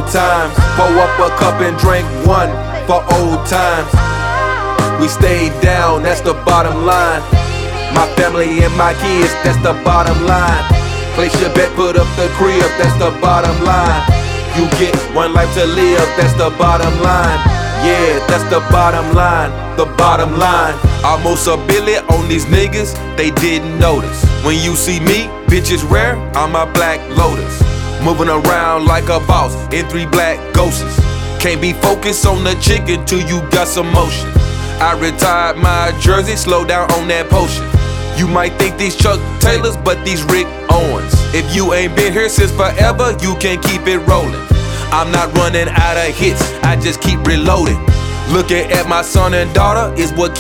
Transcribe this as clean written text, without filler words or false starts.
times. Pour up a cup and drink one for old times. We stayed down, that's the bottom line. My family and my kids, that's the bottom line. Place your bet, put up the crib, that's the bottom line. You get one life to live, that's the bottom line. Yeah, that's the bottom line, the bottom line. Almost $1 billion on these niggas, they didn't notice. When you see me, bitches rare, I'm a black Lotus. Moving around like a boss in 3 black ghosts. Can't be focused on the chicken till you got some motion. I retired my jersey, slow down on that potion. You might think these Chuck Taylors, but these Rick Owens. If you ain't been here since forever, you can keep it rolling. I'm not running out of hits, I just keep reloading. Looking at my son and daughter is what